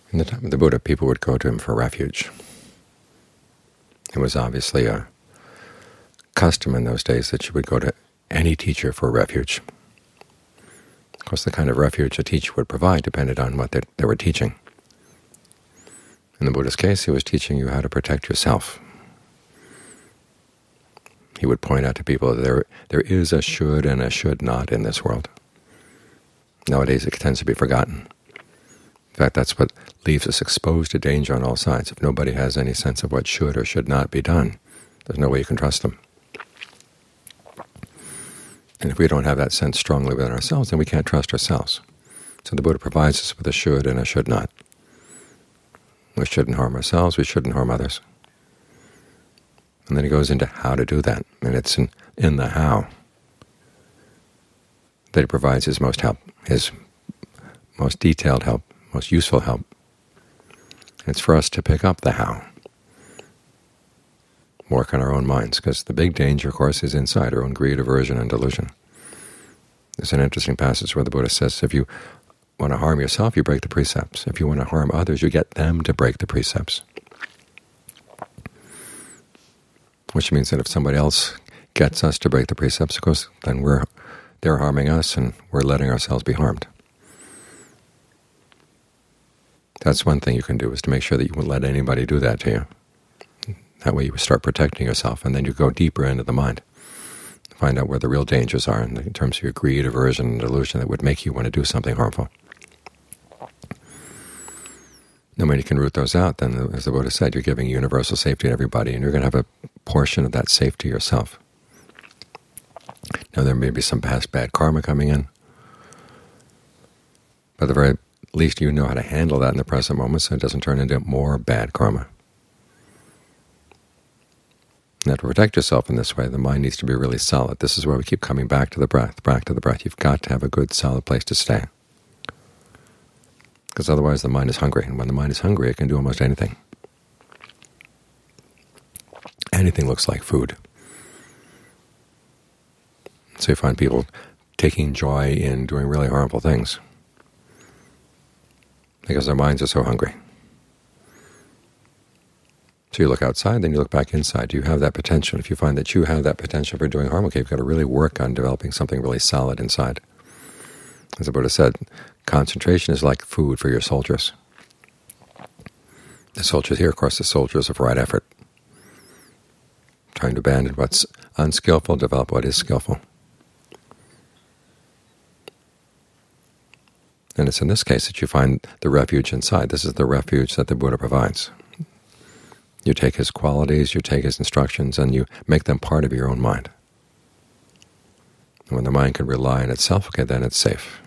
In the time of the Buddha, people would go to him for refuge. It was obviously a custom in those days that you would go to any teacher for refuge. Of course, the kind of refuge a teacher would provide depended on what they were teaching. In the Buddha's case, he was teaching you how to protect yourself. He would point out to people that there is a should and a should not in this world. Nowadays it tends to be forgotten. In fact, that's what leaves us exposed to danger on all sides. If nobody has any sense of what should or should not be done, there's no way you can trust them. And if we don't have that sense strongly within ourselves, then we can't trust ourselves. So the Buddha provides us with a should and a should not. We shouldn't harm ourselves, we shouldn't harm others. And then he goes into how to do that, and it's in the how that he provides his most help, his most detailed help, most useful help. And it's for us to pick up the how, work on our own minds, because the big danger, of course, is inside our own greed, aversion, and delusion. There's an interesting passage where the Buddha says, if you want to harm yourself, you break the precepts. If you want to harm others, you get them to break the precepts. Which means that if somebody else gets us to break the precepts, of course, then they're harming us and we're letting ourselves be harmed. That's one thing you can do, is to make sure that you won't let anybody do that to you. That way you start protecting yourself, and then you go deeper into the mind, find out where the real dangers are in terms of your greed, aversion, and delusion that would make you want to do something harmful. And when you can root those out, then, as the Buddha said, you're giving universal safety to everybody, and you're going to have a portion of that safety yourself. Now, there may be some past bad karma coming in, but at the very least you know how to handle that in the present moment so it doesn't turn into more bad karma. Now, to protect yourself in this way, the mind needs to be really solid. This is why we keep coming back to the breath, back to the breath. You've got to have a good, solid place to stay, because otherwise the mind is hungry, and when the mind is hungry, it can do almost anything. Anything looks like food. So you find people taking joy in doing really harmful things because their minds are so hungry. So you look outside, then you look back inside. Do you have that potential? If you find that you have that potential for doing harm, okay, you've got to really work on developing something really solid inside. As the Buddha said, concentration is like food for your soldiers. The soldiers here, of course, the soldiers of right effort, trying to abandon what's unskillful, develop what is skillful. And it's in this case that you find the refuge inside. This is the refuge that the Buddha provides. You take his qualities, you take his instructions, and you make them part of your own mind. And when the mind can rely on itself, okay, then it's safe.